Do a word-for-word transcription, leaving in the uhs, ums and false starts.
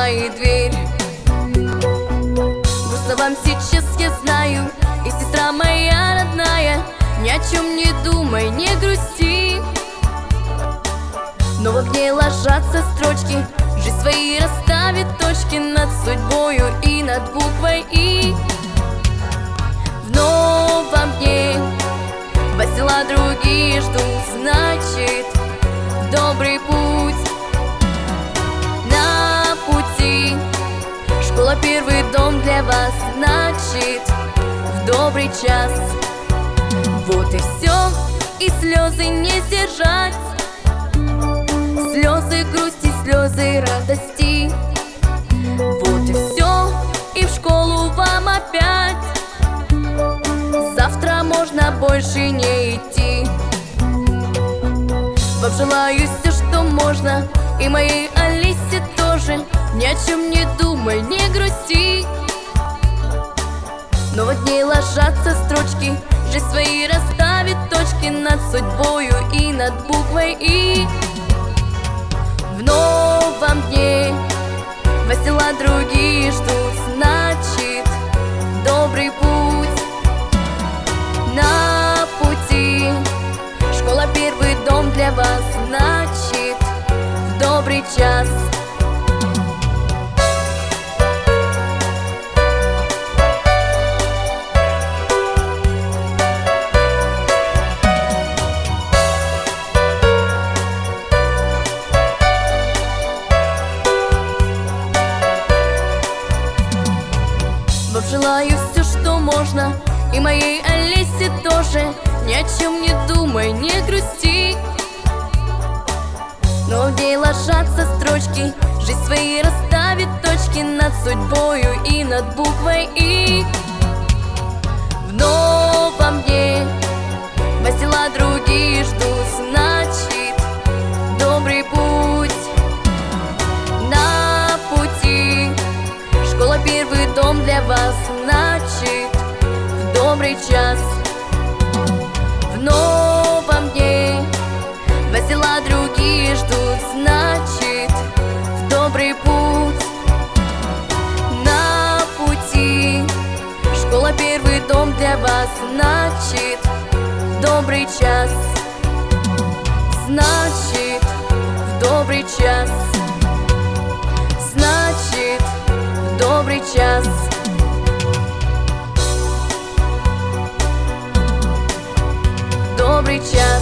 открывает дверь. Грустно вам сейчас, я знаю, и сестра моя родная, ни о чем не думай, не грусти. Но в окне ложатся строчки, жизнь свои расставит точки над судьбою и над буквой И. В новом дне весела другие ждут, значит, добрый путь на пути. Школа первый дом для вас, значит, в добрый час. Вот и все, и слезы не сдержать, слезы грусти, слезы радости. Вот и все, и в школу вам опять. Завтра можно больше не идти. Вам желаю все, что можно, и моей Алисе тоже. Ни о чем не думай, не грусти. Но в ней ложатся строчки, жизнь свои расставит точки над судьбою и над буквой И. В новом дне весела другие ждут, значит, добрый путь на пути. Школа первый дом для вас, значит, в добрый час. Вам желаю все, что можно, и моей Алисе тоже. Ни о чем не думай, не грусти. Но в ней ложатся строчки, жизнь свои расставит точки над судьбою и над буквой И. В новом дне весела другие ждут, значит, добрый путь на пути. Школа первый дом для вас, значит, в добрый час. В новом дне весела другие ждут, значит, в добрый путь на пути. Школа первый дом для вас, значит, в добрый час. Значит, в добрый час. Значит, в добрый час. Добрый час.